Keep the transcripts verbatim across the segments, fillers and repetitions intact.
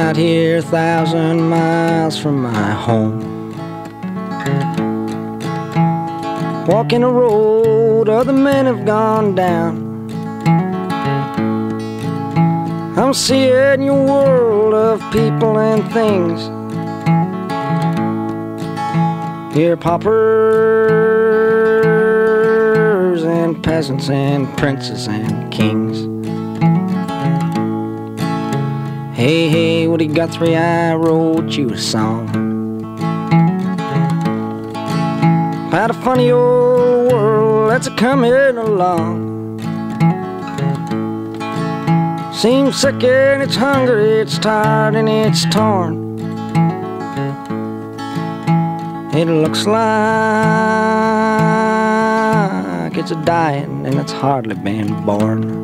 out here a thousand miles from my home, walking a road other men have gone down. I'm seeing your world of people and things. Here paupers and peasants and princes and kings. Hey, hey, Woody Guthrie, I wrote you a song about a funny old world that's a-coming along. Seems sick and it's hungry, it's tired and it's torn. It looks like it's a dying and it's hardly been born.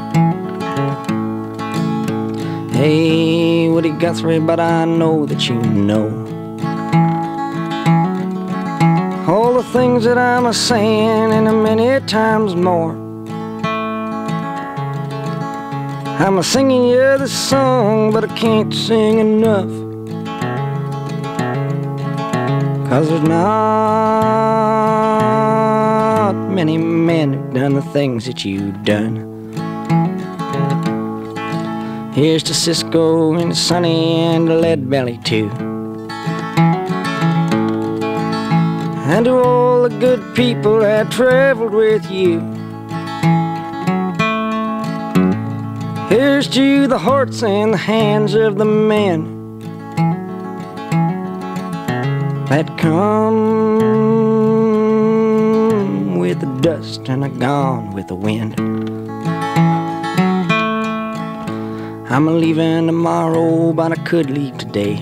Hey, Woody Guthrie, but I know that you know all the things that I'm a-saying and a many times more. I'm a-singing you this song, but I can't sing enough, 'cause there's not many men who've done the things that you've done. Here's to Cisco and Sonny and Lead Belly too, and to all the good people that traveled with you. Here's to the hearts and the hands of the men that come with the dust and are gone with the wind. I'm a-leaving tomorrow, but I could leave today,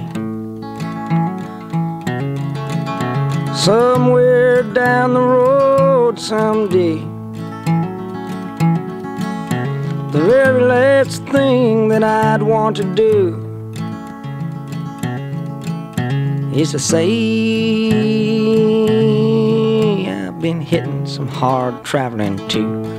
somewhere down the road someday. The very last thing that I'd want to do is to say I've been hitting some hard traveling too.